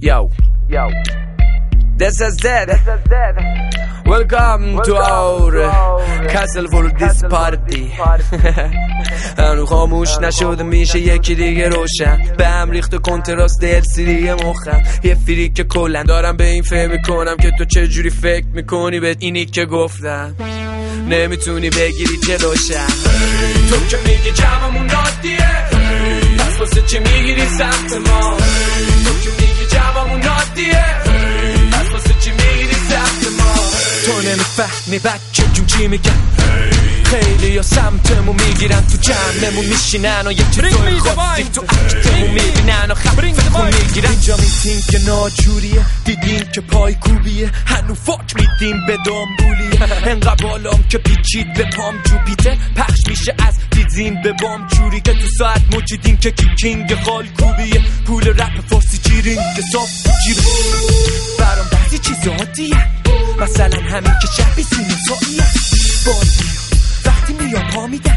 Yo, this is dead. Welcome to our castle for this party. هنو خاموش نشده میشه یکی دیگه روشن به هم ریخت و کنتراست دل سیری مخم یه فریک که کلن دارم به این فهم میکنم که تو چجوری فکر میکنی به اینی که گفتم نمیتونی بگیری جلوشم تو که میگی جمعمون عادیه پس واسه چی میگیری سمت ما تو که میگی جمعمون عادیه پس واسه چی میگیری سمت ما تو نمیفهمی بچه جون چی میگن خیلی یا سمتمون میگیرن تو جمعمون میشینن و یه چیزای خاصی تو عکتمون میبینن و خفمون میگیرن اینجا میتین که ناجوریه دیدین که پای کوبیه هنو فاک میدیم به دنبولیه انقدر بالام که پیچید به پام جوپیتر پخش میشه از دیدین به بام جوری که تو ساعت مجیدین که کینگ خال کوبیه پول رپ فارسی جیرین که صاف جیره برام بعضی چیز عادیه مثلا همین که شبی سینوساییه بازی وقتی میام پا میدن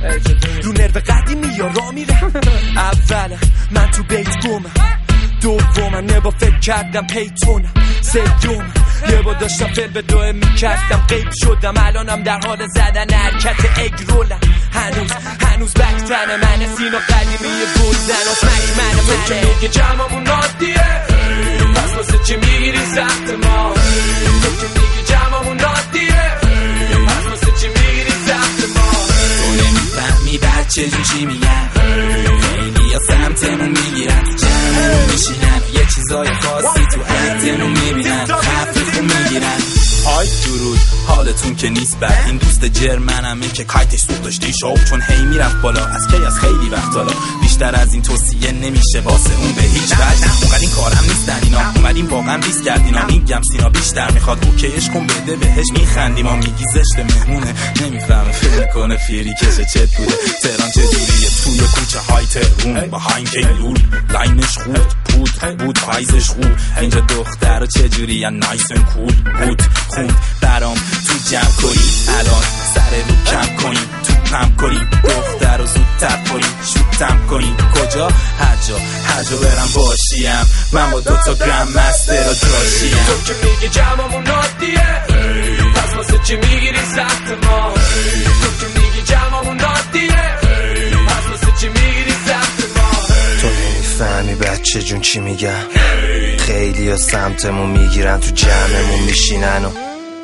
رو نرو قدیمی یا را میره اولا من تو بیت بومم دومم نبا فکر کردم پیتونم سیومم یه با داشتم فیل به دوه میکردم قیب شدم الانم در حال زدن حرکت اگرولم هنوز بکتن من سینا قدیمی بودن و سمک من تو که میگی جمعمون عادیه پس واسه چی میگیری سمت ما تو که میگی جمعمون عادیه پس واسه چی میگیری سمت ما تو نمیفهمی بچه جون چی میگن خیلی یا سمتمون میگیرن تو جمعمون میشینن یه چیزای خاصی تو عکتمون میبینن خفیفون میگیرن های درود حالتون که نیست بد این دوست جرمنمه که کایتش سوخت داشتی شوق چون هی میرفت بالا از کی از خیلی وقت حالا بیشتر از این توصیه نمیشه واسه اون به هیچ وجه اونقدر این کارم نیستن اینا اومدیم واقعا ریس کردیم میگم سینا بیشتر میخواد اوکیش کن بده بهش میخندیم ما میگی زشت مهمونه نمیفهمه فکر کنه فیری کشه چت بوده تهران چجوریه توی کوچه های تهرون با هاینکه لول لاینش خود بود پایزش خوب اینجا دختر چجوری یا نایسن کول بود خوند برام تو جمع کنی الان سر رو کم کنی تو پم کنی دختر رو زودتر کنی شوتم کنی کجا هر جا برم باشیم من با 2 گرم مستر و جاشیم تو که میگی جمعمون عادیه پس واسه چی میگیری سمت ما تو که میگی جمعمون عادیه پس واسه چی میگیری سمت ما تو نمیفهمی بچه جون چی میگن خیلی ها سمتمون میگیرن تو جمعمون میشینن و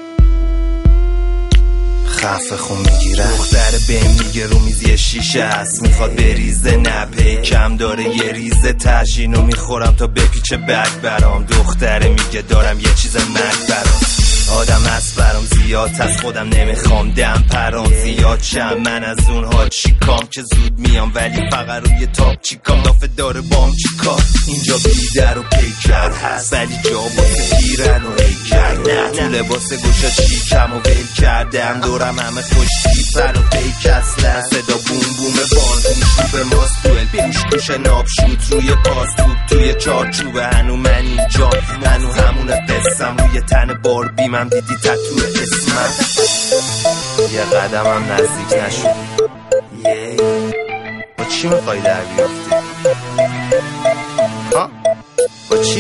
خفه خون میگیرن دختر بهم میگه رو میز یه شیشه هست میخواد بریزه نپی کم داره یه ریزه تشینو میخورم تا بپیچه بگ برام دختره میگه دارم یه چیز مگ برام آدم هست برام زیاد هست خودم نمیخوام دم پرام زیاد شم من از اونها چیکام که زود میام ولی فقط روی تاپ چیکام دافه داره بام چیکار اینجا بیدر و پیکر هست ولی جا باسه پیرن و ایکر نه تو لباس گوشا چیکم و ویل کردم دورم همه خوش تیپر و پیک اصلا صدا بوم بوم بانتون چوب ماست دوئل پوش نابشود روی پاستوب توی چارچوبه هنو من اینجا هنو همونه قسم روی تن باربی من دیدی تتو اسمم یه قدمم نزدیک نشد با چی میخوای در بیافتی؟ ها؟ با چی؟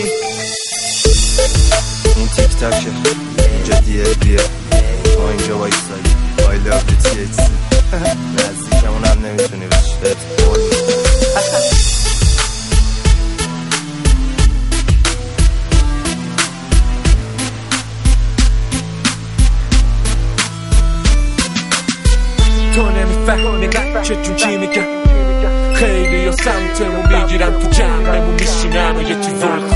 این تیک تاکه اینجا دیه بیه ما اینجا وایستایی I love you THC نزدیکمون هم نمیتونی بشی بهت قول تو نمیفهمی بچه جون چی میگن خیلی یا سمتمون میگیرن تو جمعمون میشینن و یه چیزای